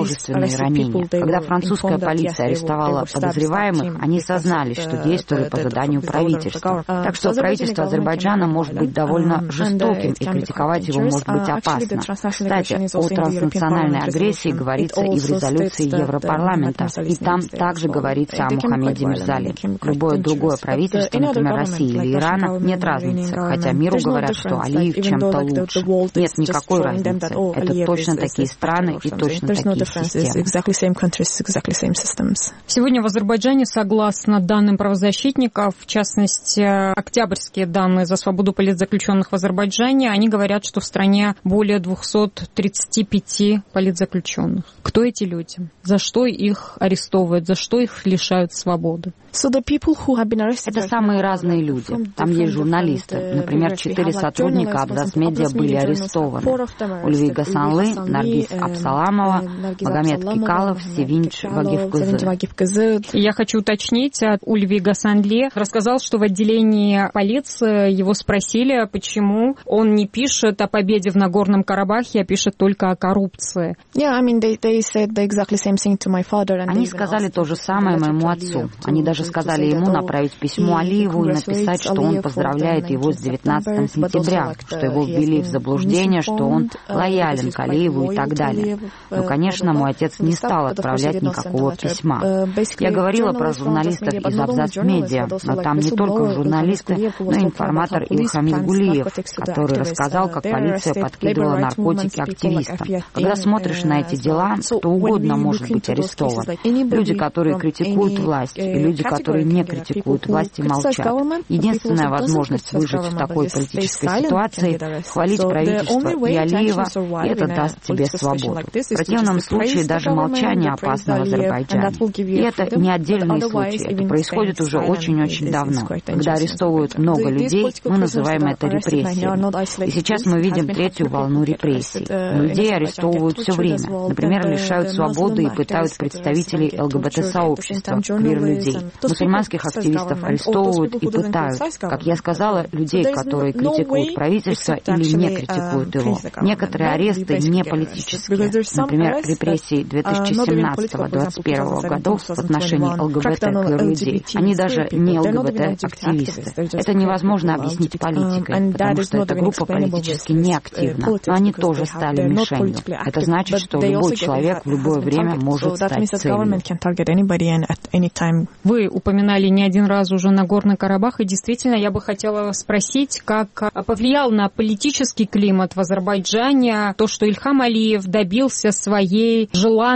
множественные ранения. Когда французская полиция арестовала подозреваемых, они сознались, что действовали по заданию правительства. Так что правительство Азербайджана может быть довольно жестоким, и критиковать его может быть опасно. Кстати, о транснациональной агрессии говорится и в резолюции Европарламента, и там также говорится о Мухаммеде Мирзали. Любое другое правительство, например, России или Ирана, нет разницы, хотя миру говорят, что Алиев чем-то лучше. Нет никакой разницы. Это точно такие страны и точно такие системы. Сегодня в Азербайджане, согласно данным правозащитников, в частности, октябрьские данные за свободу политзаключенных в Азербайджане, они говорят, что в стране более 235 политзаключенных. Кто эти люди? За что их арестовывают? За что их лишают свободы? Это самые разные люди. Там есть журналисты. Например, 4 сотрудника Абзас-медиа были арестованы. Ульви Гасанлы, Наргиз Абсаламова, Магомед Кикалов, Севинч Вагифкызы. Я хочу уточнить, Ульви Гасанле рассказал, что в отделении полиции его спросили, почему он не пишет о победе в Нагорном Карабахе, а пишет только о коррупции. Они сказали то же самое моему отцу. Они даже сказали ему направить письмо Алиеву и написать, что он поздравляет его с 19 сентября, что его ввели в заблуждение, что он лоялен к Алиеву и так далее. Но, конечно, мой отец не стал отправлять никакого письма. Я говорила про журналистов из Абзас-медиа, но там не только журналисты, но и информатор Ильхамид Гулиев, который рассказал, как полиция подкидывала наркотики активистам. Когда смотришь на эти дела, кто угодно может быть арестован. Люди, которые критикуют власть, и люди, которые не критикуют власть и молчат. Единственная возможность выжить в такой политической ситуации — хвалить правительство и Алиева, и это даст тебе свободу. В противном случае даже молчание опасно в Азербайджане. И это не отдельный случай, это происходит уже очень-очень давно. Когда арестовывают много людей, мы называем это репрессиями. И сейчас мы видим третью волну репрессий. Людей арестовывают все время. Например, лишают свободы и пытают представителей ЛГБТ-сообщества, квир-людей. Мусульманских активистов арестовывают и пытают. Как я сказала, людей, которые критикуют правительство или не критикуют его. Некоторые аресты не политические. Например, репрессии 2017-2021 годов в отношении ЛГБТ-квир-людей. Они даже не ЛГБТ-активисты. Это невозможно объяснить политикой, потому что эта группа политически неактивна. Но они тоже стали мишенью. Это значит, что любой человек в любое время может стать целью. Вы упоминали не один раз уже Нагорный Карабах, и действительно я бы хотела спросить, как повлиял на политический климат в Азербайджане то, что Ильхам Алиев добился своей желанной